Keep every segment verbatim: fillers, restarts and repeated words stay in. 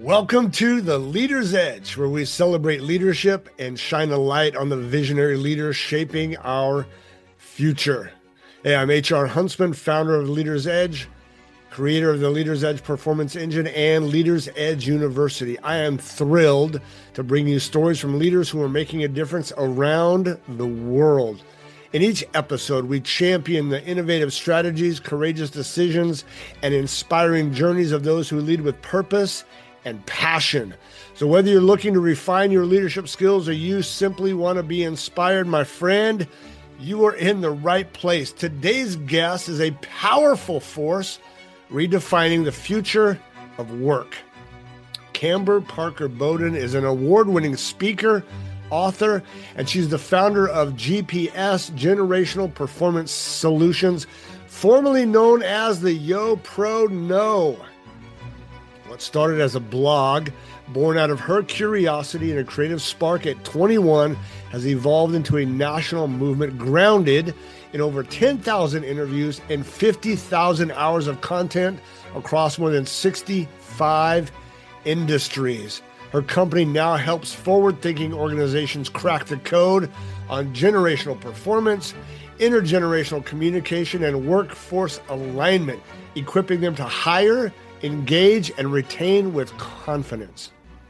Welcome to the Leader's Edge, where we celebrate leadership and shine a light on the visionary leaders shaping our future. Hey, I'm H R Huntsman, founder of Leader's Edge, creator of the Leader's Edge Performance Engine and Leader's Edge University. I am thrilled to bring you stories from leaders who are making a difference around the world. In each episode, we champion the innovative strategies, courageous decisions, and inspiring journeys of those who lead with purpose and passion. So whether you're looking to refine your leadership skills or you simply want to be inspired, my friend, you are in the right place. Today's guest is a powerful force redefining the future of work. Camber Parker Bowden is an award-winning speaker, author, and she's the founder of G P S, Generational Performance Solutions, formerly known as the Yo Pro Know. What started as a blog born out of her curiosity and a creative spark at twenty-one has evolved into a national movement grounded in over ten thousand interviews and fifty thousand hours of content across more than sixty-five industries. Her company now helps forward-thinking organizations crack the code on generational performance, intergenerational communication, and workforce alignment, equipping them to hire, engage, and retain with confidence.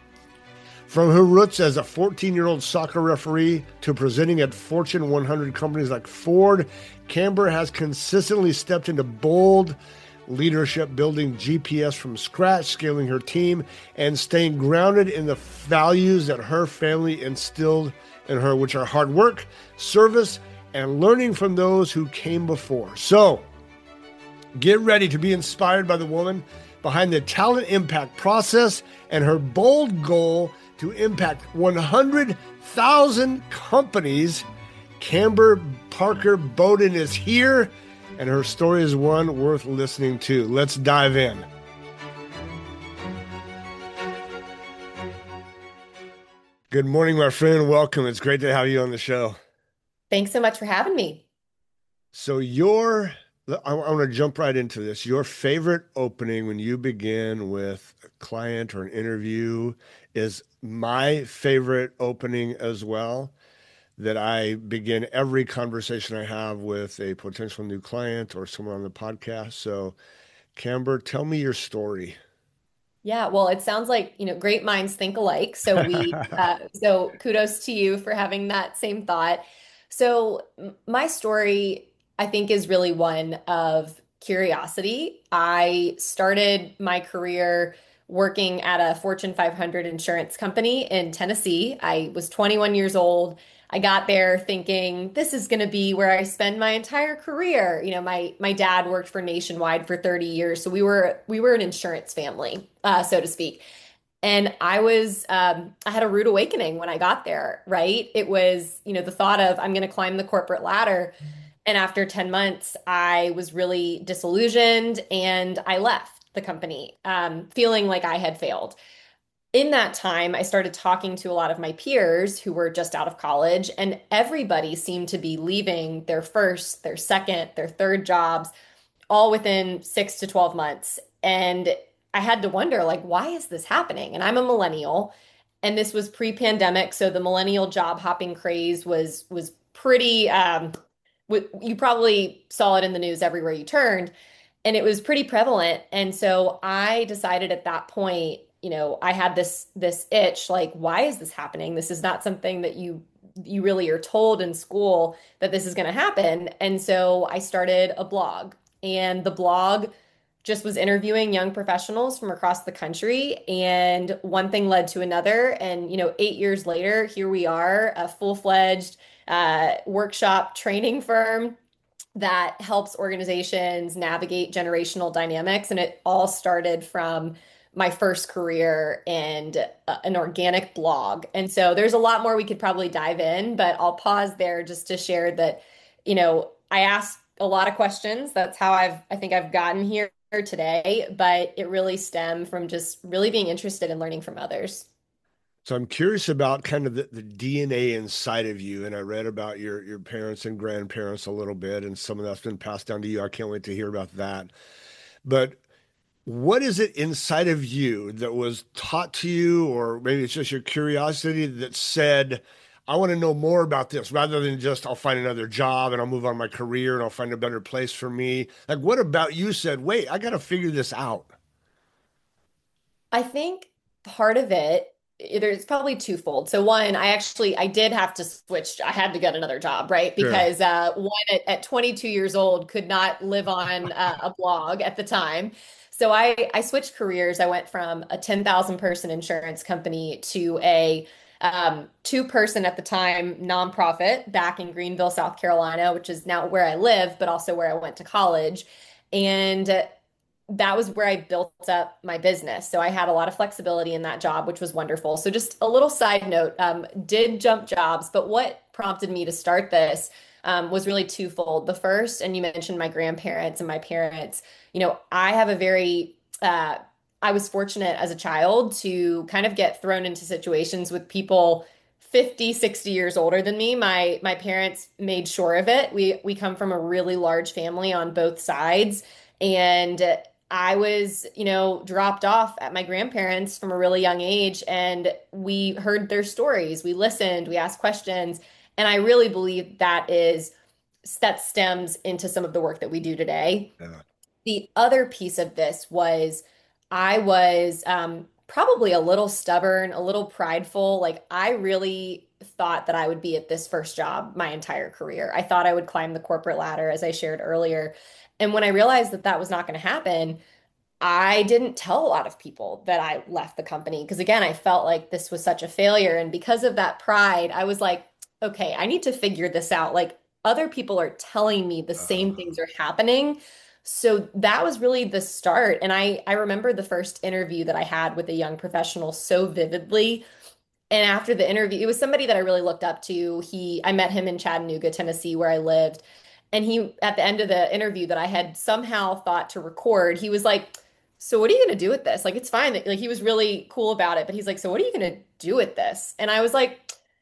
From her roots as a fourteen-year-old soccer referee to presenting at Fortune one hundred companies like Ford, Camber has consistently stepped into bold leadership, building G P S from scratch, scaling her team, and staying grounded in the values that her family instilled in her, which are hard work, service, and learning from those who came before. So, get ready to be inspired by the woman behind the talent impact process and her bold goal to impact one hundred thousand companies. Camber Parker Bowden is here, and her story is one worth listening to. Let's dive in. Good morning, my friend. Welcome. It's great to have you on the show. Thanks so much for having me. So your, I want to jump right into this. Your favorite opening when you begin with a client or an interview is my favorite opening as well, that I begin every conversation I have with a potential new client or someone on the podcast. So, Camber, tell me your story. Yeah, well, it sounds like, you know, great minds think alike. So we, uh, so kudos to you for having that same thought. So m- my story, I think, is really one of curiosity. I started my career working at a Fortune five hundred insurance company in Tennessee. I was twenty-one years old. I got there thinking this is going to be where I spend my entire career. You know, my my dad worked for Nationwide for thirty years, so we were we were an insurance family, uh, so to speak. And I was um, I had a rude awakening when I got there, right? It was, you know, the thought of I'm going to climb the corporate ladder. And after ten months, I was really disillusioned and I left the company, um, feeling like I had failed. In that time, I started talking to a lot of my peers who were just out of college, and everybody seemed to be leaving their first, their second, their third jobs all within six to twelve months. And I had to wonder, like, why is this happening? And I'm a millennial, and this was pre-pandemic, so the millennial job hopping craze was was pretty um w- you probably saw it in the news everywhere you turned, and it was pretty prevalent. And so I decided at that point, you know, I had this this itch, like, why is this happening? This is not something that you you really are told in school that this is going to happen. And so I started a blog, and the blog just was interviewing young professionals from across the country, and one thing led to another. And you know, eight years later, here we are, a full-fledged uh, workshop training firm that helps organizations navigate generational dynamics. And it all started from my first career and uh, an organic blog. And so there's a lot more we could probably dive in, but I'll pause there just to share that, you know, I asked a lot of questions. That's how I've, I think I've gotten here today, but it really stemmed from just really being interested in learning from others. So I'm curious about kind of the, the D N A inside of you. And I read about your your parents and grandparents a little bit, and some of that's been passed down to you. I can't wait to hear about that. But What is it inside of you that was taught to you, or maybe it's just your curiosity that said, I want to know more about this rather than just I'll find another job and I'll move on my career and I'll find a better place for me? Like, what about you said, wait, I got to figure this out? I think part of it, it- there's probably twofold. So one, I actually I did have to switch. I had to get another job, right? Sure. Because uh, one at, at twenty-two years old could not live on uh, a blog at the time. So I I switched careers. I went from a ten thousand person insurance company to a um, two person at the time nonprofit back in Greenville, South Carolina, which is now where I live, but also where I went to college. And that was where I built up my business. So I had a lot of flexibility in that job, which was wonderful. So just a little side note, um, did jump jobs, but what prompted me to start this um, was really twofold. The first, and you mentioned my grandparents and my parents, you know, I have a very, uh, I was fortunate as a child to kind of get thrown into situations with people fifty, sixty years older than me. My my parents made sure of it. We we come from a really large family on both sides. And I was, you know, dropped off at my grandparents from a really young age, and we heard their stories. We listened, we asked questions, and I really believe that is that stems into some of the work that we do today. Yeah. The other piece of this was I was um, probably a little stubborn, a little prideful. Like I really thought that I would be at this first job my entire career. I thought I would climb the corporate ladder, as I shared earlier. And when I realized that that was not going to happen, I didn't tell a lot of people that I left the company because, again, I felt like this was such a failure. And because of that pride, I was like, okay, I need to figure this out. Like, other people are telling me the Uh, same things are happening. So that was really the start. And I, I remember the first interview that I had with a young professional so vividly. And after the interview, it was somebody that I really looked up to. He, I met him in Chattanooga, Tennessee, where I lived. And he, at the end of the interview that I had somehow thought to record, he was like, so what are you going to do with this? Like, it's fine. Like, he was really cool about it, but he's like, so what are you going to do with this? And I was like,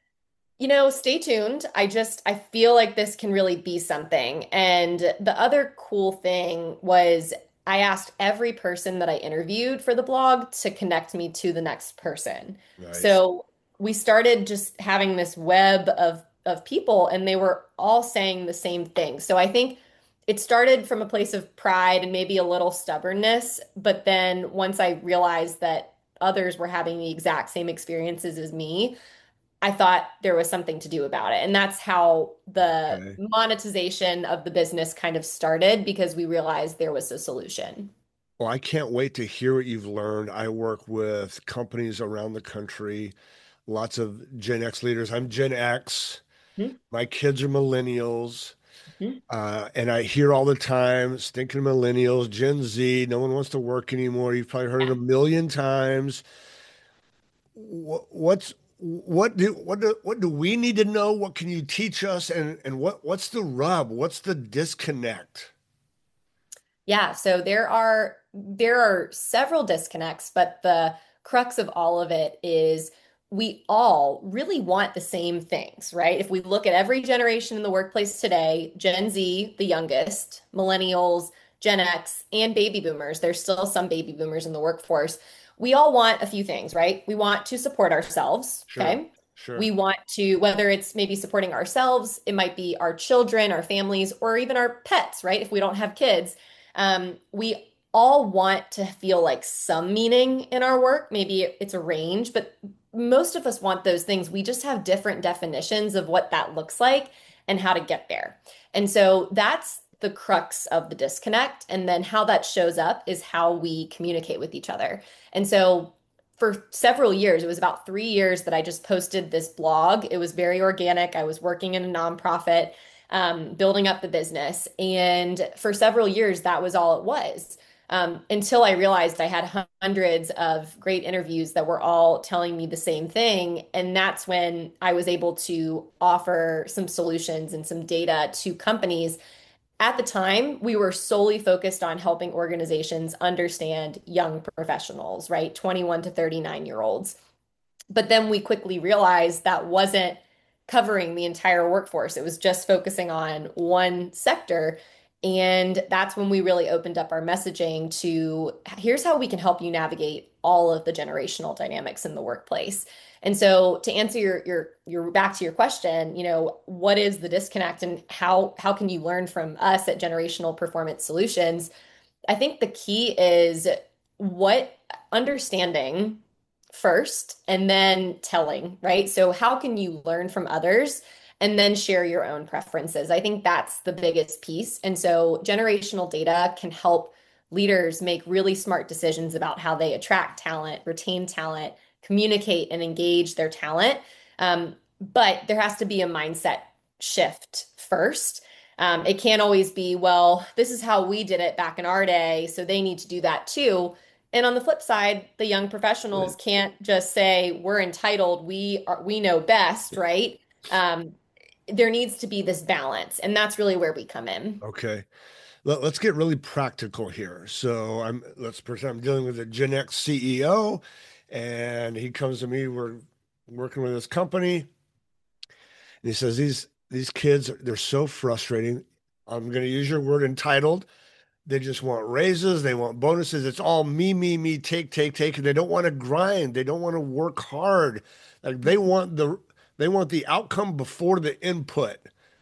you know, stay tuned. I just, I feel like this can really be something. And the other cool thing was I asked every person that I interviewed for the blog to connect me to the next person. nice. So we started just having this web of of people, and they were all saying the same thing. So I think it started from a place of pride and maybe a little stubbornness, but then once I realized that others were having the exact same experiences as me, I thought there was something to do about it. And that's how the Okay. monetization of the business kind of started because we realized there was a solution. Well, I can't wait to hear what you've learned. I work with companies around the country, lots of Gen X leaders. I'm Gen X. Mhm. My kids are millennials. Mhm. Uh, and I hear all the time, stinking millennials, Gen Z, no one wants to work anymore. You've probably heard it a million times. What, what's what do what do what do we need to know? What can you teach us? And and what what's the rub? What's the disconnect? Yeah, so there are there are several disconnects, but the crux of all of it is we all really want the same things, right? If we look at every generation in the workplace today, Gen Z, the youngest, millennials, Gen X, and baby boomers, there's still some baby boomers in the workforce. We all want a few things, right? We want to support ourselves, Sure, okay? We sure. want to, whether it's maybe supporting ourselves, it might be our children, our families, or even our pets, right? If we don't have kids, um, we all want to feel like some meaning in our work. Maybe it's a range, but most of us want those things. We just have different definitions of what that looks like and how to get there. And so that's the crux of the disconnect. And then how that shows up is how we communicate with each other. And so for several years, it was about three years that I just posted this blog. It was very organic. I was working in a nonprofit, um, building up the business. And for several years, that was all it was. Um, until I realized I had hundreds of great interviews that were all telling me the same thing. And that's when I was able to offer some solutions and some data to companies. At the time, we were solely focused on helping organizations understand young professionals, right? twenty-one to thirty-nine year olds. But then we quickly realized that wasn't covering the entire workforce. It was just focusing on one sector. And that's when we really opened up our messaging to here's how we can help you navigate all of the generational dynamics in the workplace. And so to answer your your your back to your question, you know, what is the disconnect and how how can you learn from us at Generational Performance Solutions? I think the key is what understanding first and then telling, right? So, how can you learn from others and then share your own preferences? I think that's the biggest piece. And so, generational data can help leaders make really smart decisions about how they attract talent, retain talent, communicate, and engage their talent. Um, but there has to be a mindset shift first. Um, it can't always be, well, this is how we did it back in our day, so they need to do that too. And on the flip side, the young professionals can't just say, we're entitled, we are, we know best, right? Um, there needs to be this balance, and that's really where we come in. Okay. Let, us get really practical here. So I'm let's pretend I'm dealing with a Gen X C E O, and he comes to me. We're working with this company, and he says these these kids they're so frustrating. I'm going to use your word entitled. They just want raises. They want bonuses. It's all me, me, me, take, take, take. And they don't want to grind. They don't want to work hard. Like they want the they want the outcome before the input.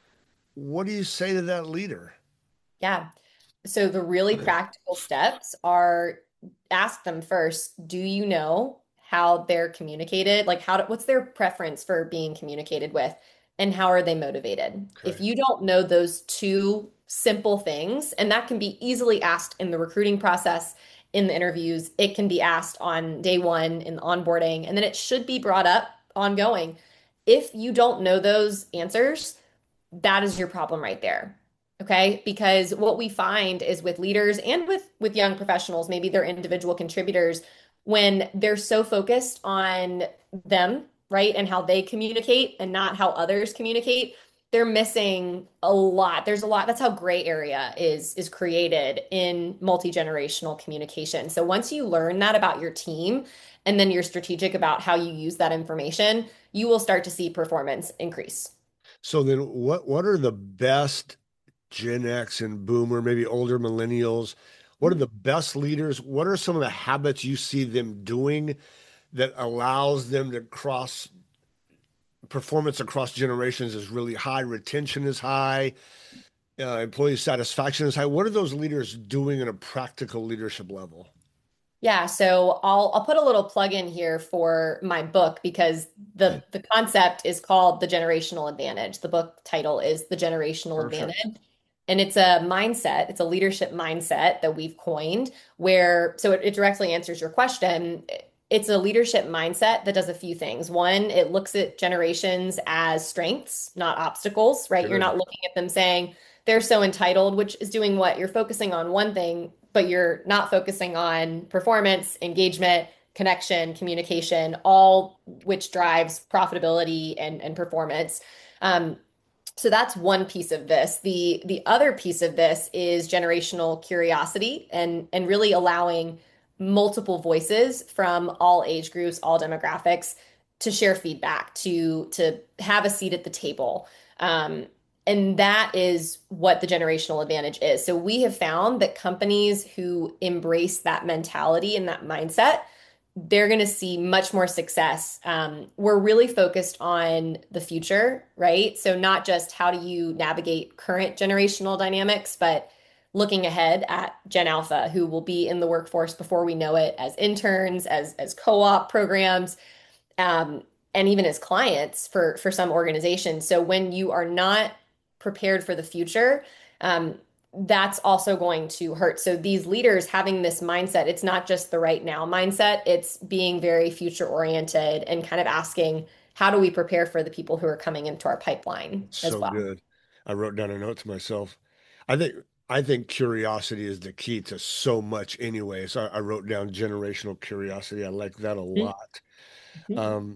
What do you say to that leader? Yeah. So the really practical steps are ask them first, do you know how they're communicated? Like how to, what's their preference for being communicated with and how are they motivated? If Okay. you don't know those two simple things, and that can be easily asked in the recruiting process, in the interviews, it can be asked on day one in the onboarding, and then it should be brought up ongoing. If you don't know those answers, that is your problem right there. Okay? Because what we find is with leaders and with with young professionals, maybe they're individual contributors, when they're so focused on them, right? And how they communicate and not how others communicate, they're missing a lot. There's a lot. That's how gray area is is created in multi-generational communication. So once you learn that about your team and then you're strategic about how you use that information, you will start to see performance increase. So then what what are the best Gen X and boomer, maybe older millennials? What are the best leaders? What are some of the habits you see them doing that allows them to cross performance across generations is really high, retention is high, uh, employee satisfaction is high. What are those leaders doing in a practical leadership level? Yeah, so I'll I'll put a little plug in here for my book because the the concept is called The Generational Advantage. The book title is The Generational Perfect. Advantage. And it's a mindset, it's a leadership mindset that we've coined where so it, it directly answers your question. It's a leadership mindset that does a few things. One, it looks at generations as strengths, not obstacles, right? You're Good. not looking at them saying they're so entitled, which is doing what? You're focusing on one thing but you're not focusing on performance, engagement, connection, communication, all which drives profitability and, and performance. Um, so that's one piece of this. The the other piece of this is generational curiosity and and really allowing multiple voices from all age groups, all demographics to share feedback, to to have a seat at the table. Um, and that is what the generational advantage is. So we have found that companies who embrace that mentality and that mindset, they're going to see much more success. Um, we're really focused on the future, right? So not just how do you navigate current generational dynamics, but looking ahead at Gen Alpha, who will be in the workforce before we know it as interns, as as co-op programs, um, and even as clients for for some organizations. So when you are not prepared for the future, um, that's also going to hurt. So these leaders having this mindset, it's not just the right now mindset, it's being very future oriented and kind of asking, how do we prepare for the people who are coming into our pipeline as So well? good. I wrote down a note to myself. I think I think curiosity is the key to so much anyway. So I, I wrote down generational curiosity. I like that a lot. Mhm. Um,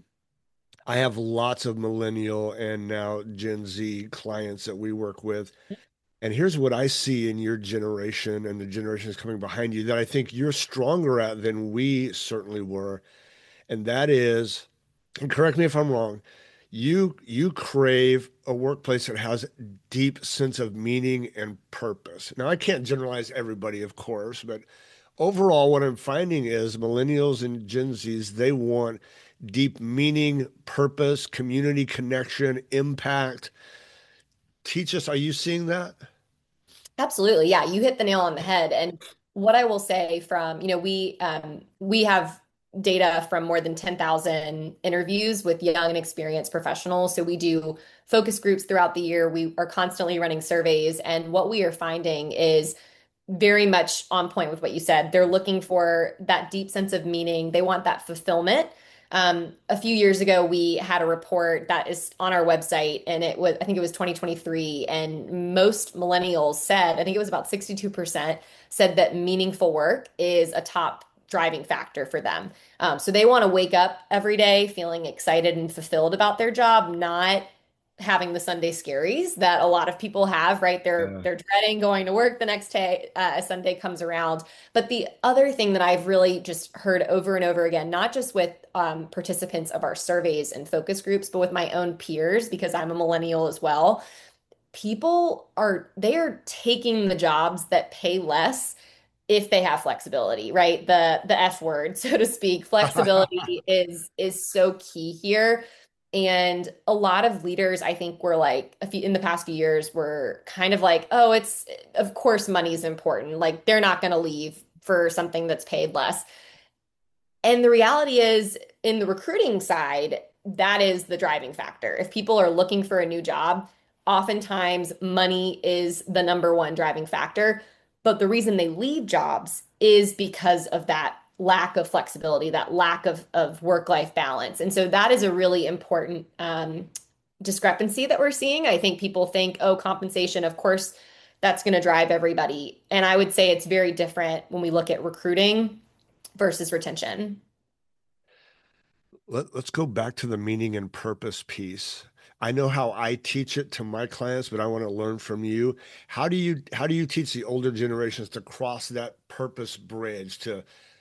I have lots of millennial and now Gen Z clients that we work with. And here's what I see in your generation and the generations coming behind you that I think you're stronger at than we certainly were. And that is, and correct me if I'm wrong, You you crave a workplace that has deep sense of meaning and purpose. Now, I can't generalize everybody, of course, but overall, what I'm finding is millennials and Gen Zs, they want deep meaning, purpose, community connection, impact. Teach us, are you seeing that? Absolutely. Yeah, you hit the nail on the head. And what I will say from, you know, we um we have data from more than ten thousand interviews with young and experienced professionals. So we do focus groups throughout the year. We are constantly running surveys, and what we are finding is very much on point with what you said. They're looking for that deep sense of meaning. They want that fulfillment. Um, a few years ago, we had a report that is on our website, and it was, I think it was twenty twenty-three, and most millennials said, I think it was about sixty-two percent said that meaningful work is a top driving factor for them. Um, so they want to wake up every day feeling excited and fulfilled about their job, not having the Sunday scaries that a lot of people have, right? They're Yeah. they're dreading going to work the next day uh, as Sunday comes around. But the other thing that I've really just heard over and over again, not just with um, participants of our surveys and focus groups, but with my own peers, because I'm a millennial as well, people are they are taking the jobs that pay less if they have flexibility, right? The the F word, so to speak. Flexibility is is so key here. And a lot of leaders, I think, were like a few in the past few years were kind of like, oh, it's of course money is important. Like they're not going to leave for something that's paid less. And the reality is, in the recruiting side, that is the driving factor. If people are looking for a new job, oftentimes money is the number one driving factor. But the reason they leave jobs is because of that lack of flexibility, that lack of, of work-life balance. And so that is a really important um, discrepancy that we're seeing. I think people think, oh, compensation, of course, that's going to drive everybody. And I would say it's very different when we look at recruiting versus retention. Let, let's go back to the meaning and purpose piece. I know how I teach it to my clients, but I want to learn from you. How do you how do you teach the older generations to cross that purpose bridge to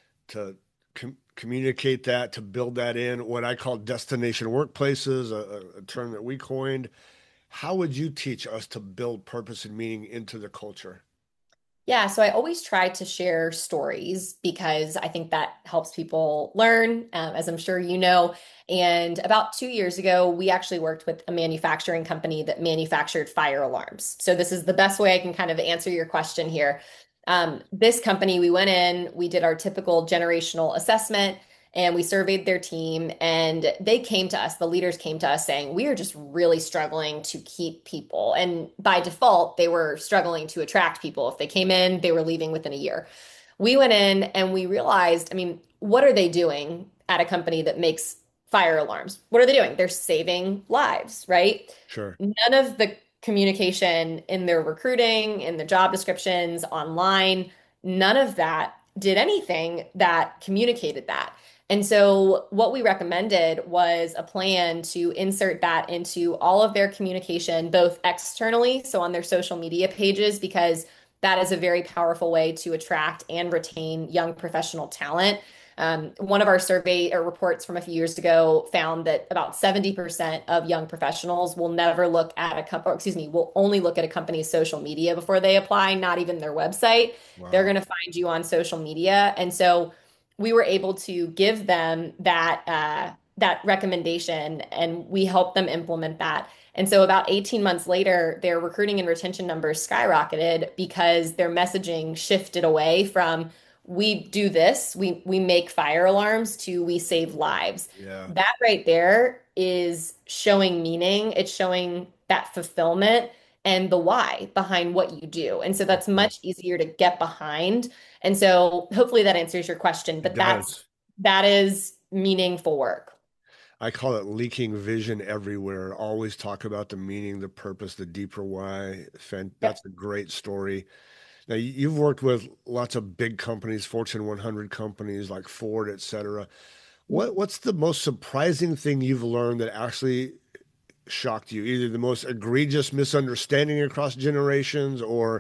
to com communicate that, to build that in what I call destination workplaces, a, a term that we coined? How would you teach us to build purpose and meaning into the culture? Yeah, so I always try to share stories because I think that helps people learn, um, as I'm sure you know. And about two years ago, we actually worked with a manufacturing company that manufactured fire alarms. So this is the best way I can kind of answer your question here. Um, this company, we went in, we did our typical generational assessment, and we surveyed their team, and they came to us, the leaders came to us saying, we are just really struggling to keep people. And by default, they were struggling to attract people. If they came in, they were leaving within a year. We went in and we realized, I mean, what are they doing at a company that makes fire alarms? What are they doing? They're saving lives, right? Sure. None of the communication in their recruiting, in the job descriptions, online, none of that did anything that communicated that. And so, what we recommended was a plan to insert that into all of their communication, both externally, so on their social media pages, because that is a very powerful way to attract and retain young professional talent. Um, one of our survey or reports from a few years ago found that about seventy percent of young professionals will never look at a company, or excuse me, will only look at a company's social media before they apply, not even their website. They're Wow. going to find you on social media. And so we were able to give them that uh, that recommendation, and we helped them implement that. And so about eighteen months later, their recruiting and retention numbers skyrocketed because their messaging shifted away from we do this, we we make fire alarms to we save lives. Yeah. That right there is showing meaning. It's showing that fulfillment and the why behind what you do. And so that's Mhm. much easier to get behind. And so hopefully that answers your question, It but that's does. that is meaningful work. I call it leaking vision everywhere. Always talk about the meaning, the purpose, the deeper why. Fan- Yep. That's a great story. Now, you- you've worked with lots of big companies, Fortune one hundred companies like Ford, et cetera. What, what's the most surprising thing you've learned that actually shocked you? Either the most egregious misunderstanding across generations or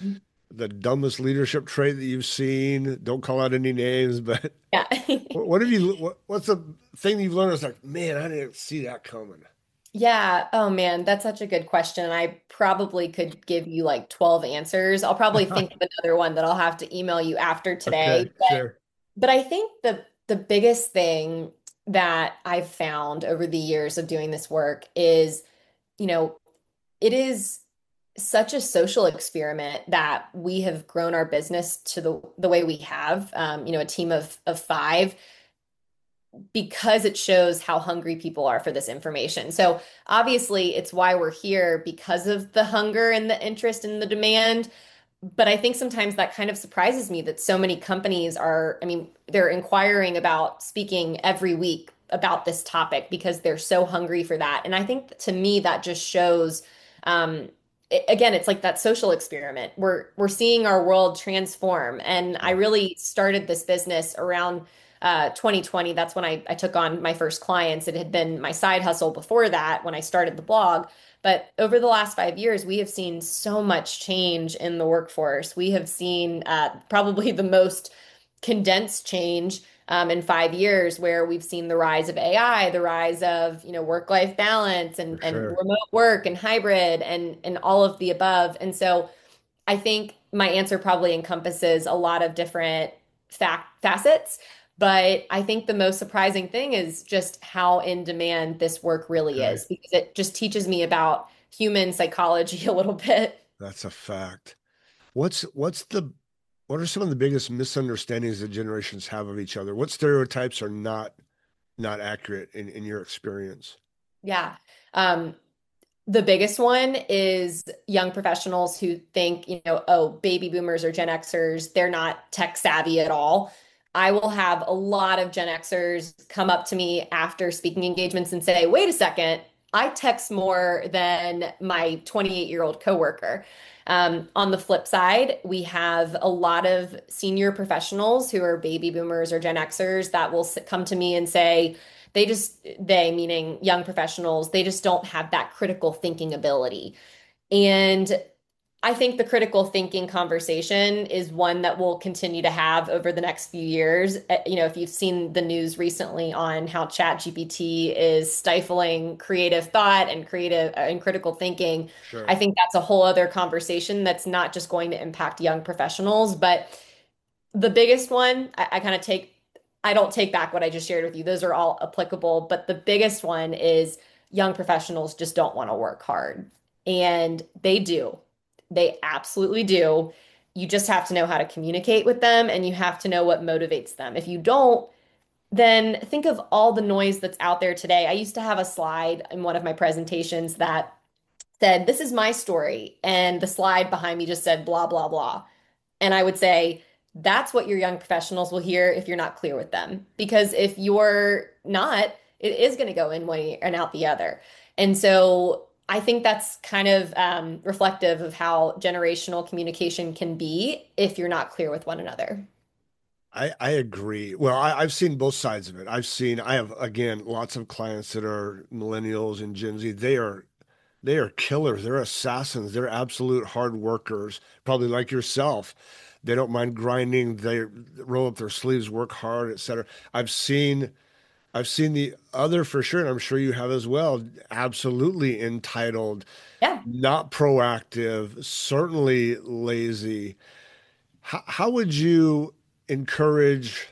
the dumbest leadership trait that you've seen? Don't call out any names, but Yeah. what, what have you, what, what's the thing you've learned that's like, man, I didn't see that coming? Yeah. Oh man, that's such a good question. I probably could give you like twelve answers. I'll probably think of another one that I'll have to email you after Okay, today. sure. But I think the the biggest thing that I've found over the years of doing this work is, you know, it is such a social experiment that we have grown our business to the the way we have. Um, you know, a team of of five because it shows how hungry people are for this information. So obviously, it's why we're here because of the hunger and the interest and the demand. But I think sometimes that kind of surprises me that so many companies are, I mean, they're inquiring about speaking every week about this topic because they're so hungry for that. And I think to me that just shows, um, it- again, it's like that social experiment. We're we're seeing our world transform. And I Yeah. really started this business around uh, twenty twenty. That's when I, I took on my first clients. It had been my side hustle before that when I started the blog. But over the last five years, we have seen so much change in the workforce. We have seen uh, probably the most condensed change um, in five years, where we've seen the rise of A I, the rise of you know work-life balance, For and and sure. remote work and hybrid and and all of the above. And so I think my answer probably encompasses a lot of different fact facets, but I think the most surprising thing is just how in demand this work really Okay. is because it just teaches me about human psychology a little bit. That's a fact. What's what's the what are some of the biggest misunderstandings that generations have of each other? What stereotypes are not not accurate in, in your experience? Yeah. Um, The biggest one is young professionals who think, you know, oh, baby boomers or Gen Xers, they're not tech savvy at all. I will have a lot of Gen Xers come up to me after speaking engagements and say, wait a second, I text more than my twenty-eight year old coworker. Um, on the flip side, we have a lot of senior professionals who are baby boomers or Gen Xers that will s- come to me and say, they just, they meaning young professionals, they just don't have that critical thinking ability. And I think the critical thinking conversation is one that we'll continue to have over the next few years. Uh, You know, if you've seen the news recently on how ChatGPT is stifling creative thought and creative uh, and critical thinking, I Sure. think that's a whole other conversation that's not just going to impact young professionals, but the biggest one, I, I kind of take, I don't take back what I just shared with you. Those are all applicable, but the biggest one is young professionals just don't want to work hard. And they do. They absolutely do. You just have to know how to communicate with them and you have to know what motivates them. If you don't, then think of all the noise that's out there today. I used to have a slide in one of my presentations that said, this is my story. And the slide behind me just said, blah, blah, blah. And I would say that's what your young professionals will hear if you're not clear with them. Because if you're not, it is going to go in one ear and out the other. And so I think that's kind of um, reflective of how generational communication can be if you're not clear with one another. I, I agree. Well, I, I've seen both sides of it. I've seen, I have, again, lots of clients that are millennials and Gen Z. They are, they are killers. They're assassins. They're absolute hard workers, probably like yourself. They don't mind grinding. They roll up their sleeves, work hard, et cetera. I've seen, I've seen the other for sure, and I'm sure you have as well. Absolutely entitled, Yeah. not proactive, certainly lazy. How, how would you encourage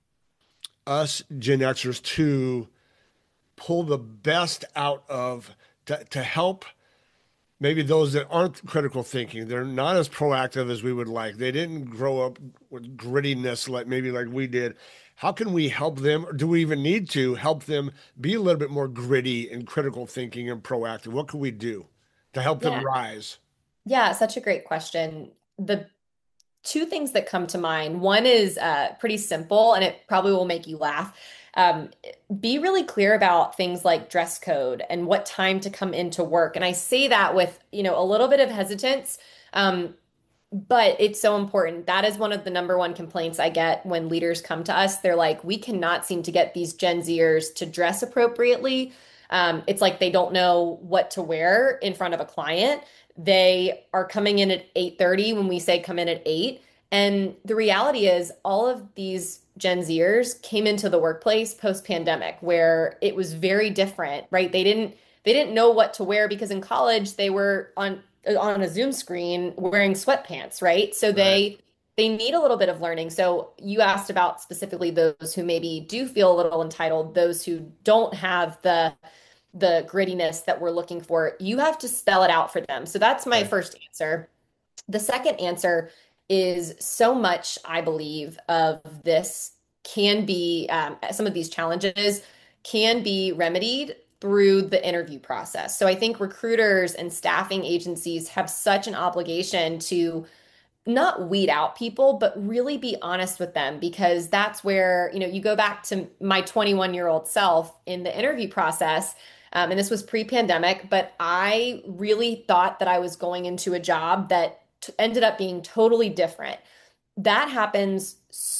us Gen Xers to pull the best out of to, to help maybe those that aren't critical thinking? They're not as proactive as we would like. They didn't grow up with grittiness like maybe like we did. How can we help them, or do we even need to help them be a little bit more gritty and critical thinking and proactive? What can we do to help them Yeah. rise? Yeah. Such a great question. The two things that come to mind. One is uh, pretty simple, and it probably will make you laugh. Um, be really clear about things like dress code and what time to come into work. And I say that with, you know, a little bit of hesitance, um, but it's so important. That is one of the number one complaints I get when leaders come to us. They're like, we cannot seem to get these Gen Zers to dress appropriately. Um, it's like they don't know what to wear in front of a client. They are coming in at eight thirty when we say come in at eight. And the reality is all of these Gen Zers came into the workplace post-pandemic where it was very different, right? They didn't they didn't know what to wear because in college they were on on a Zoom screen wearing sweatpants, right? So Right. they they need a little bit of learning. So you asked about specifically those who maybe do feel a little entitled, those who don't have the the grittiness that we're looking for. You have to spell it out for them. So that's my Right. first answer. The second answer is so much, I believe, of this can be um, some of these challenges can be remedied through the interview process. So I think recruiters and staffing agencies have such an obligation to not weed out people, but really be honest with them because that's where, you know, you go back to my twenty-one year old self in the interview process. Um, and this was pre-pandemic, but I really thought that I was going into a job that t ended up being totally different. That happens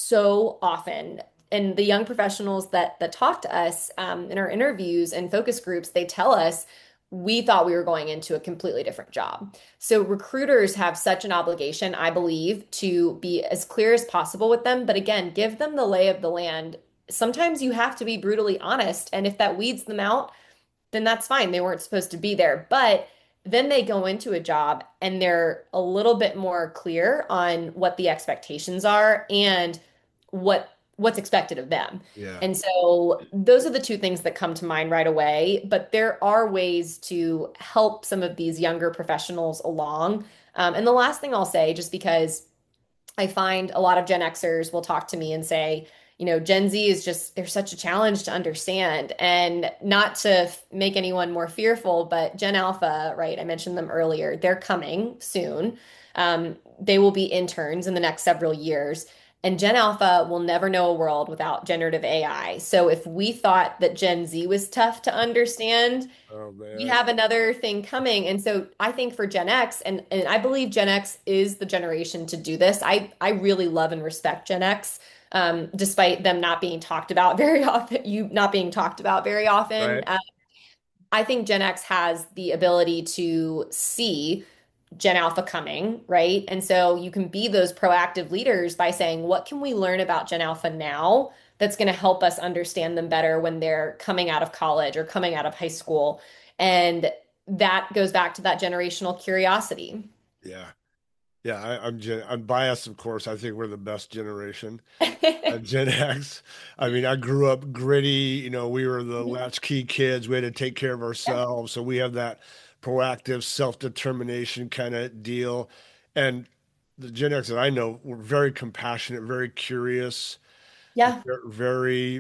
so often. And the young professionals that that talk to us um, in our interviews and focus groups, they tell us we thought we were going into a completely different job. So recruiters have such an obligation, I believe, to be as clear as possible with them. But again, give them the lay of the land. Sometimes you have to be brutally honest. And if that weeds them out, then that's fine. They weren't supposed to be there. But then they go into a job and they're a little bit more clear on what the expectations are and what what's expected of them. Yeah. And so those are the two things that come to mind right away. But there are ways to help some of these younger professionals along. Um, and the last thing I'll say, just because I find a lot of Gen Xers will talk to me and say, you know, Gen Z is just, they're such a challenge to understand. And not to f- make anyone more fearful, but Gen Alpha, right? I mentioned them earlier. They're coming soon. Um, they will be interns in the next several years. And Gen Alpha will never know a world without generative A I. So if we thought that Gen Z was tough to understand, Oh we man. have another thing coming. And so I think for Gen X, and, and I believe Gen X is the generation to do this. I, I really love and respect Gen X, um, despite them not being talked about very often, you not being talked about very often. Right. Uh, I think Gen X has the ability to see Gen Alpha coming, right? And so you can be those proactive leaders by saying, what can we learn about Gen Alpha now that's going to help us understand them better when they're coming out of college or coming out of high school? And that goes back to that generational curiosity. Yeah. Yeah. I, I'm gen I'm biased, of course. I think we're the best generation. Uh, Gen X. I mean, I grew up gritty. You know, we were the latchkey kids. We had to take care of Yeah. ourselves. So we have that proactive self-determination kind of deal. And the Gen X that I know were very compassionate, very curious, Yeah, ver- very.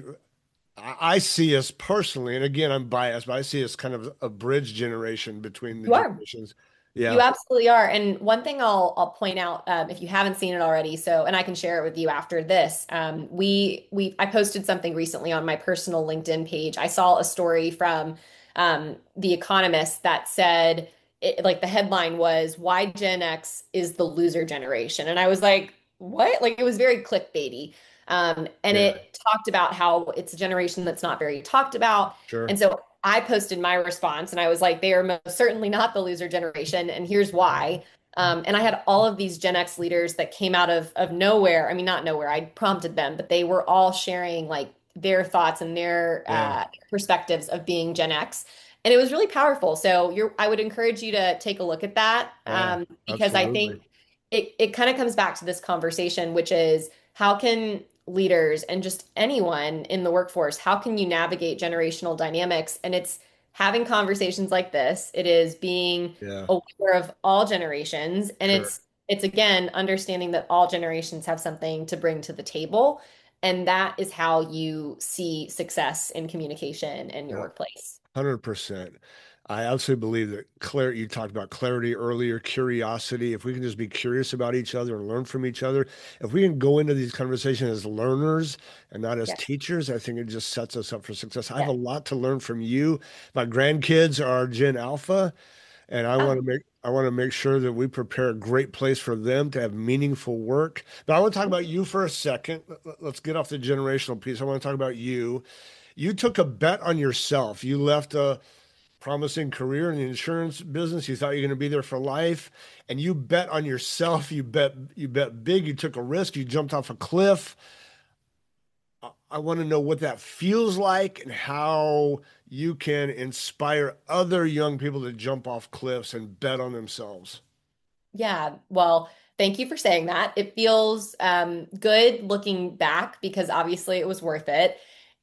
I I see us personally, and again, I'm biased, but I see us kind of a bridge generation between the you are. generations. You Yeah, absolutely are. And one thing I'll I'll point out, um, if you haven't seen it already, so and I can share it with you after this. Um, we we I posted something recently on my personal LinkedIn page. I saw a story from um, The Economist that said it, like the headline was "Why Gen X is the loser generation," and I was like, "What?" Like it was very clickbaity. Um, and yeah, it talked about how it's a generation that's not very talked about. sure. And so I posted my response and I was like, they are most certainly not the loser generation, and here's why. Um, and I had all of these Gen X leaders that came out of of nowhere. I mean, not nowhere. I prompted them, but they were all sharing like their thoughts and their Yeah, uh, perspectives of being Gen X, and it was really powerful. So you're, I would encourage you to take a look at that yeah, um, because I absolutely. think it it kind of comes back to this conversation, which is how can leaders and just anyone in the workforce, how can you navigate generational dynamics? And it's having conversations like this. It is being Yeah, aware of all generations, and sure. it's it's again understanding that all generations have something to bring to the table, and that is how you see success in communication in your Yeah. workplace. one hundred percent. I absolutely believe that clarity, you talked about clarity earlier, curiosity. If we can just be curious about each other and learn from each other, if we can go into these conversations as learners and not as Yeah. teachers, I think it just sets us up for success. I have Yeah. a lot to learn from you. My grandkids are Gen Alpha, and I want Yeah. to make I want to make sure that we prepare a great place for them to have meaningful work. But I want to talk about you for a second. Let- Let's get off the generational piece. I want to talk about you. You took a bet on yourself. You left a promising career in the insurance business. You thought you were going to be there for life, and you bet on yourself. You bet you bet big. You took a risk. You jumped off a cliff. I, I want to know what that feels like and how you can inspire other young people to jump off cliffs and bet on themselves? Yeah, well, thank you for saying that. It feels um, good looking back because obviously it was worth it.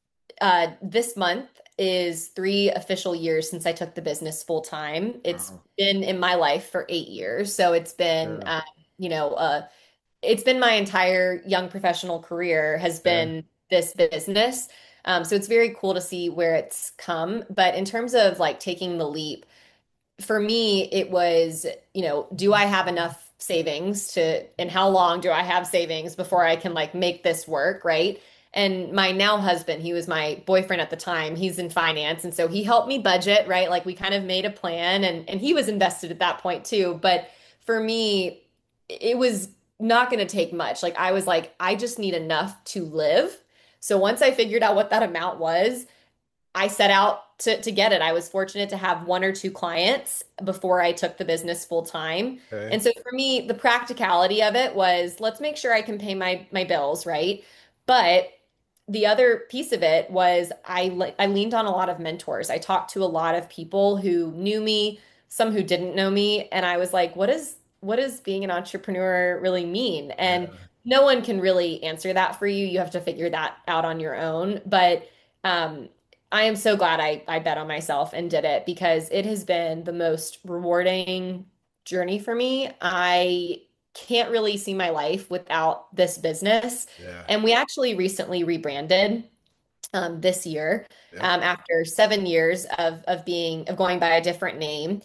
Uh, this month is three official years since I took the business full time. It's Wow. been in my life for eight years. So it's been, Yeah. uh, you know, uh, it's been my entire young professional career has Okay. been this business. Um, so it's very cool to see where it's come. But in terms of like taking the leap, for me, it was, you know, do I have enough savings to, and how long do I have savings before I can like make this work, right? And my now husband, he was my boyfriend at the time, he's in finance. And so he helped me budget, right? Like we kind of made a plan and, and he was invested at that point too. But for me, it was not going to take much. Like I was like, I just need enough to live. So once I figured out what that amount was, I set out to to get it. I was fortunate to have one or two clients before I took the business full time. Okay. And so for me, the practicality of it was let's make sure I can pay my my bills, right? But the other piece of it was I le- I leaned on a lot of mentors. I talked to a lot of people who knew me, some who didn't know me, and I was like, what is what does being an entrepreneur really mean? And Yeah. no one can really answer that for you. You have to figure that out on your own. But um I am so glad I I bet on myself and did it because it has been the most rewarding journey for me. I can't really see my life without this business. Yeah. And we actually recently rebranded um, this year Yep. um, after seven years of of being of going by a different name,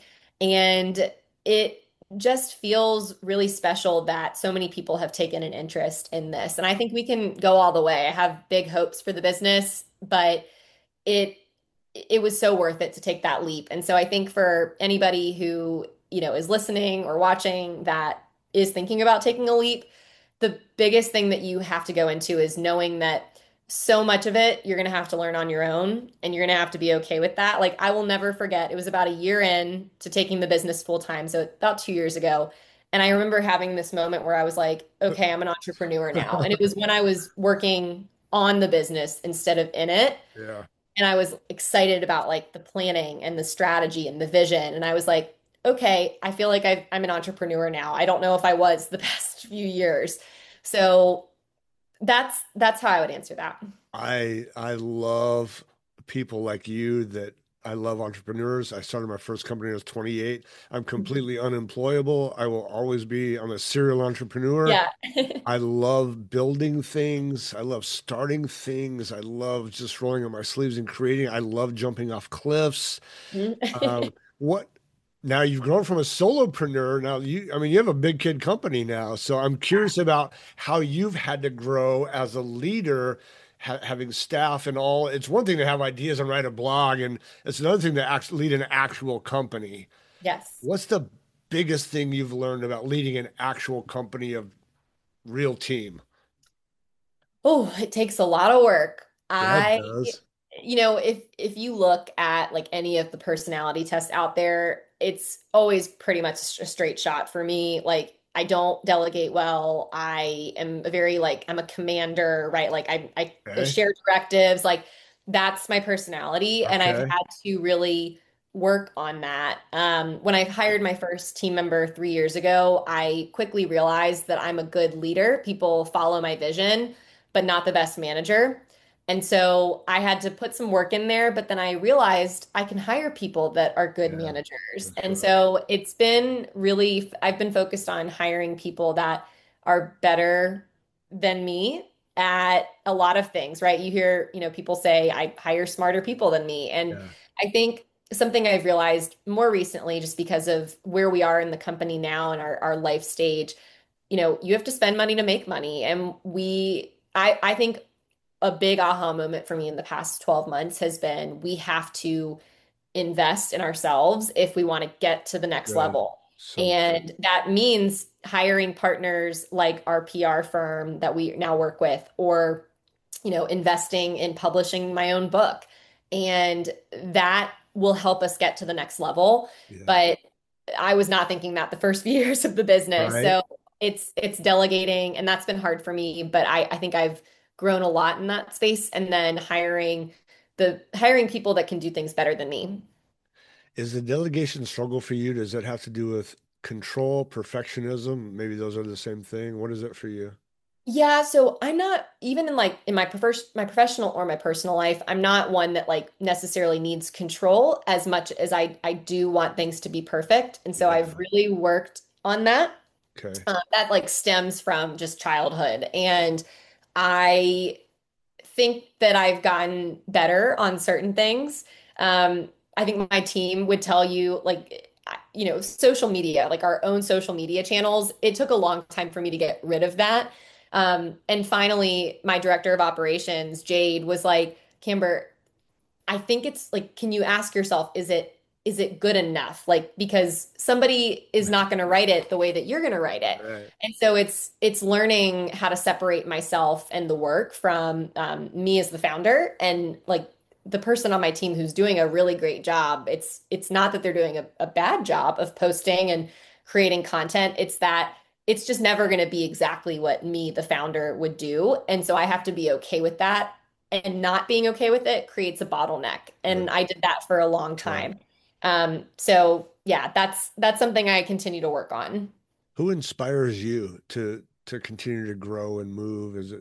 and it just feels really special that so many people have taken an interest in this. And I think we can go all the way. I have big hopes for the business, but it it was so worth it to take that leap. And so I think for anybody who, you know, is listening or watching that is thinking about taking a leap, the biggest thing that you have to go into is knowing that so much of it you're going to have to learn on your own and you're going to have to be okay with that. Like I will never forget, it was about a year in to taking the business full time, so about two years ago. And I remember having this moment where I was like, okay, I'm an entrepreneur now. And it was when I was working on the business instead of in it. Yeah. And I was excited about like the planning and the strategy and the vision. And I was like, okay, I feel like I've, I'm an entrepreneur now. I don't know if I was the past few years. So that's that's how I would answer that. I I love people like you that I love entrepreneurs. I started my first company when I was twenty-eight. I'm completely unemployable. I will always be, I'm a serial entrepreneur. Yeah. I love building things. I love starting things. I love just rolling up my sleeves and creating. I love jumping off cliffs. Um, what now you've grown from a solopreneur. Now you, I mean, you have a big kid company now. So I'm curious about how you've had to grow as a leader, ha having staff and all. It's one thing to have ideas and write a blog, and it's another thing to act lead an actual company. Yes. What's the biggest thing you've learned about leading an actual company of real team? Oh, it takes a lot of work. Yeah, it I, does. you know, if if you look at like any of the personality tests out there, it's always pretty much a straight shot for me. Like I don't delegate well. I am a very like I'm a commander, right? Like I I Okay. share directives. Like that's my personality, and I've Okay. had to really work on that. Um, when I hired my first team member three years ago, I quickly realized that I'm a good leader. People follow my vision, but not the best manager. And so I had to put some work in there, but then I realized I can hire people that are good Yeah, managers. that's And right. so it's been really, I've been focused on hiring people that are better than me at a lot of things, right? You hear, you know, people say I hire smarter people than me. And Yeah. I think something I've realized more recently, just because of where we are in the company now and our, our life stage, you know, you have to spend money to make money. And we, I, I think a big aha moment for me in the past twelve months has been we have to invest in ourselves if we want to get to the next Good. level. So good. And that means hiring partners like our P R firm that we now work with, or, you know, investing in publishing my own book. And that will help us get to the next level. Yeah. But I was not thinking that the first few years of the business. Right. So it's it's delegating, and that's been hard for me, but I, I think I've grown a lot in that space. And then hiring the hiring people that can do things better than me. Is the delegation struggle for you? Does it have to do with control, perfectionism? Maybe those are the same thing. What is it for you? Yeah, so I'm not even in like in my prof my professional or my personal life, I'm not one that like necessarily needs control as much as I I do want things to be perfect. And so I've Yeah. really worked on that. Okay. Um, that like stems from just childhood. And I think that I've gotten better on certain things. Um, I think my team would tell you, like, you know, social media, like our own social media channels, it took a long time for me to get rid of that. Um, and finally, my director of operations, Jade, was like, Camber, I think it's like, can you ask yourself, is it is it good enough? Like, because somebody is not going to write it the way that you're going to write it. Right. And so it's it's learning how to separate myself and the work from um, me as the founder and like the person on my team who's doing a really great job. It's it's not that they're doing a, a bad job of posting and creating content. It's that it's just never going to be exactly what me, the founder, would do. And so I have to be okay with that, and not being okay with it creates a bottleneck. And Right. I did that for a long Right. time. Um, so yeah, that's that's something I continue to work on. Who inspires you to to continue to grow and move? Is it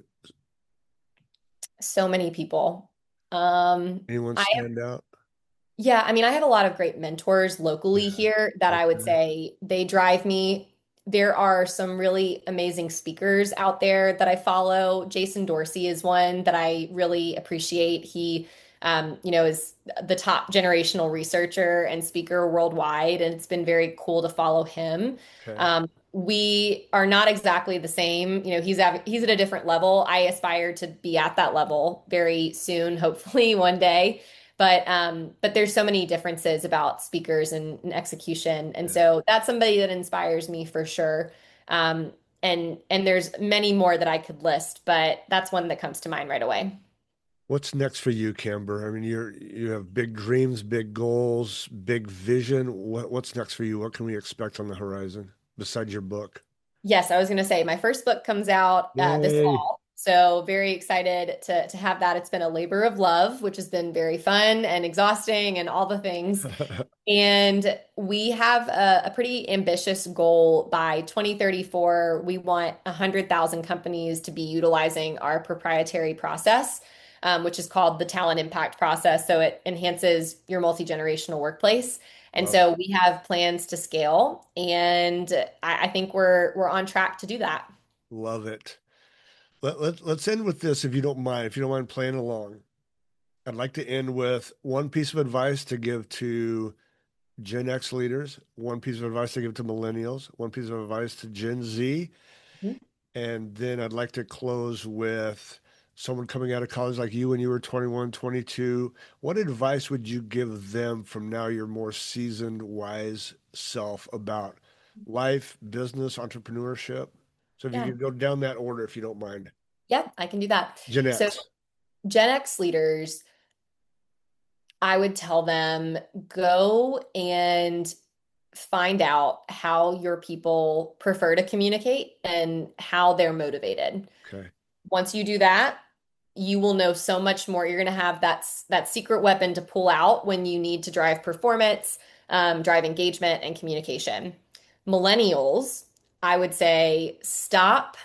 So many people. Um, anyone I stand out? Yeah, I mean, I have a lot of great mentors locally Yeah. here that I would Okay. say they drive me. There are some really amazing speakers out there that I follow. Jason Dorsey is one that I really appreciate. He, um, you know, is the top generational researcher and speaker worldwide, and it's been very cool to follow him. Okay. Um, we are not exactly the same. You know, he's at, he's at a different level. I aspire to be at that level very soon, hopefully one day. But um, but there's so many differences about speakers and, and execution, and Yeah. so that's somebody that inspires me for sure. Um, and and there's many more that I could list, but that's one that comes to mind right away. What's next for you, Camber? I mean, you're you have big dreams, big goals, big vision. What what's next for you? What can we expect on the horizon besides your book? Yes, I was going to say my first book comes out uh, this Yay. fall. So very excited to to have that. It's been a labor of love, which has been very fun and exhausting and all the things. And we have a, a pretty ambitious goal by twenty thirty-four. We want one hundred thousand companies to be utilizing our proprietary process, um, which is called the Talent Impact Process. So it enhances your multi-generational workplace. And Love, so we have plans to scale, and I, I think we're we're on track to do that. love it. Let, let, let's end with this, if you don't mind, if you don't mind playing along. I'd like to end with one piece of advice to give to Gen X leaders, one piece of advice to give to millennials, one piece of advice to Gen Z, Mhm. and then I'd like to close with someone coming out of college like you when you were twenty-one, twenty-two. What advice would you give them from now your more seasoned, wise self about life, business, entrepreneurship? So if you Yeah, could go down that order, if you don't mind. yeah, I can do that. Gen So X. Gen X leaders, I would tell them go and find out how your people prefer to communicate and how they're motivated. Okay. Once you do that, you will know so much more. You're going to have that that secret weapon to pull out when you need to drive performance, um, drive engagement, and communication. Millennials, I would say stop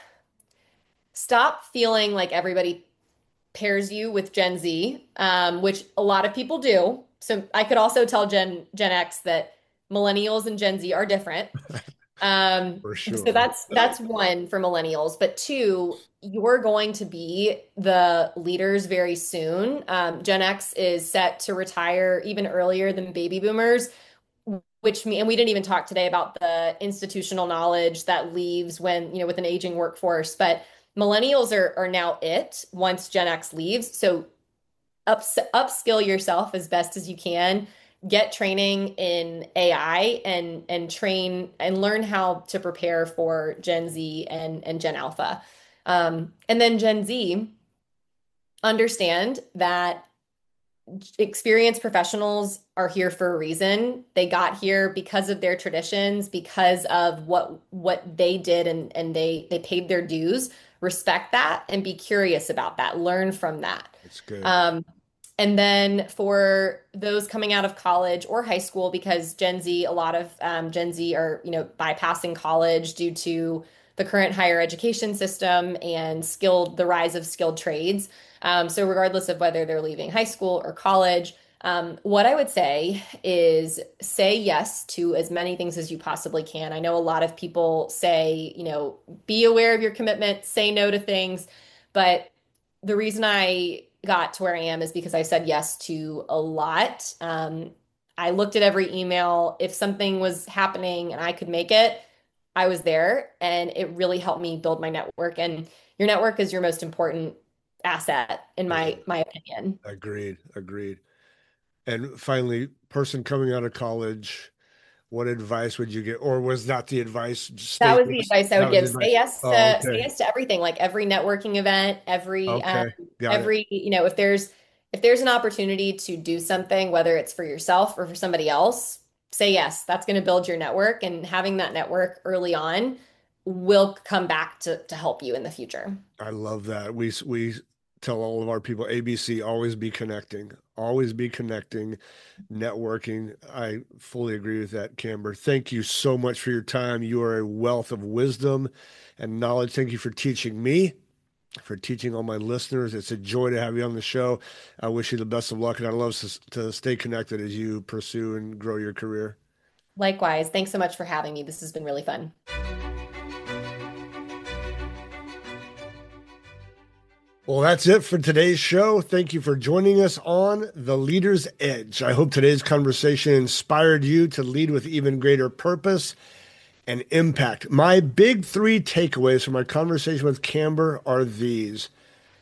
stop feeling like everybody pairs you with Gen Z, um, which a lot of people do. So I could also tell Gen Gen X that millennials and Gen Z are different. Um, For so sure. that's that's one for millennials, but two, you're going to be the leaders very soon. Um, Gen X is set to retire even earlier than baby boomers, which me and we didn't even talk today about the institutional knowledge that leaves when, you know, with an aging workforce, but millennials are are now it once Gen X leaves. So ups, upskill yourself as best as you can. Get training in A I and and train and learn how to prepare for Gen Z and and Gen Alpha. Um, and then Gen Z, understand that experienced professionals are here for a reason. They got here because of their traditions, because of what what they did, and and they they paid their dues. Respect that and be curious about that. Learn from that. That's good. Um, And then for those coming out of college or high school, because Gen Z, a lot of um, Gen Z are, you know, bypassing college due to the current higher education system and skilled, the rise of skilled trades. Um, so regardless of whether they're leaving high school or college, um, what I would say is say yes to as many things as you possibly can. I know a lot of people say, you know, be aware of your commitment, say no to things, but the reason I got to where I am is because I said yes to a lot. Um, I looked at every email. If something was happening and I could make it, I was there, and it really helped me build my network. And your network is your most important asset, in Yeah, my my opinion. agreed, agreed. And finally, person coming out of college, what advice would you get? Or was that the advice? Just That stay was the yes. advice I That would was the give. Say advice. yes Oh, to say okay. yes to everything, like every networking event, every um, Okay. Got it. every, you know, if there's if there's an opportunity to do something, whether it's for yourself or for somebody else, say yes. That's going to build your network, and having that network early on will come back to to help you in the future. I love that. We we tell all of our people A B C, always be connecting, always be connecting, networking. I fully agree with that, Camber. Thank you so much for your time. You are a wealth of wisdom and knowledge. Thank you for teaching me, for teaching all my listeners. It's a joy to have you on the show. I wish you the best of luck, and I'd love to, to stay connected as you pursue and grow your career. Likewise, thanks so much for having me. This has been really fun. Well, that's it for today's show. Thank you for joining us on The Leader's Edge. I hope today's conversation inspired you to lead with even greater purpose and impact. My big three takeaways from our conversation with Camber are these.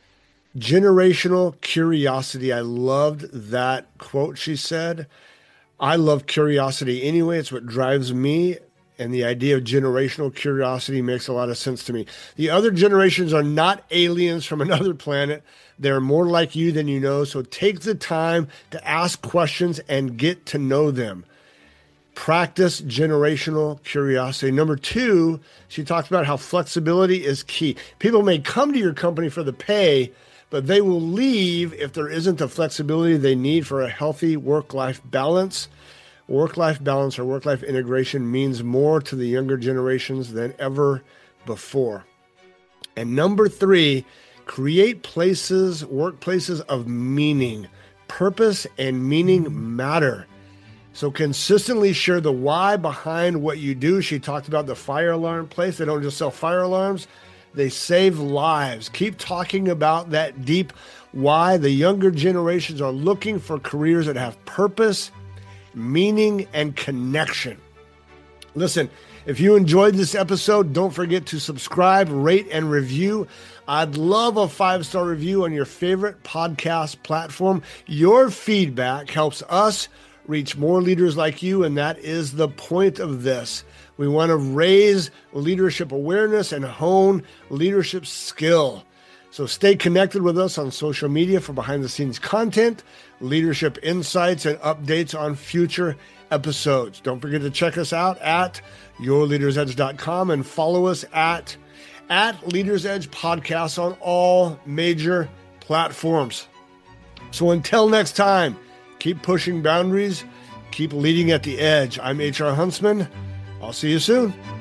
Generational curiosity. I loved that quote she said. I love curiosity anyway. It's what drives me. And the idea of generational curiosity makes a lot of sense to me. The other generations are not aliens from another planet. They're more like you than you know. So take the time to ask questions and get to know them. Practice generational curiosity. Number two, she talked about how flexibility is key. People may come to your company for the pay, but they will leave if there isn't the flexibility they need for a healthy work-life balance. Work-life balance or work-life integration means more to the younger generations than ever before. And number three, create places, workplaces of meaning. Purpose and meaning matter. So consistently share the why behind what you do. She talked about the fire alarm place. They don't just sell fire alarms. They save lives. Keep talking about that deep why. The younger generations are looking for careers that have purpose, meaning, and connection. Listen, if you enjoyed this episode, don't forget to subscribe, rate, and review. I'd love a five-star review on your favorite podcast platform. Your feedback helps us reach more leaders like you, and that is the point of this. We want to raise leadership awareness and hone leadership skill. So stay connected with us on social media for behind-the-scenes content, leadership insights, and updates on future episodes. Don't forget to check us out at your leaders edge dot com and follow us at, at Leaders Edge Podcast on all major platforms. So until next time, keep pushing boundaries, keep leading at the edge. I'm H R Huntsman. I'll see you soon.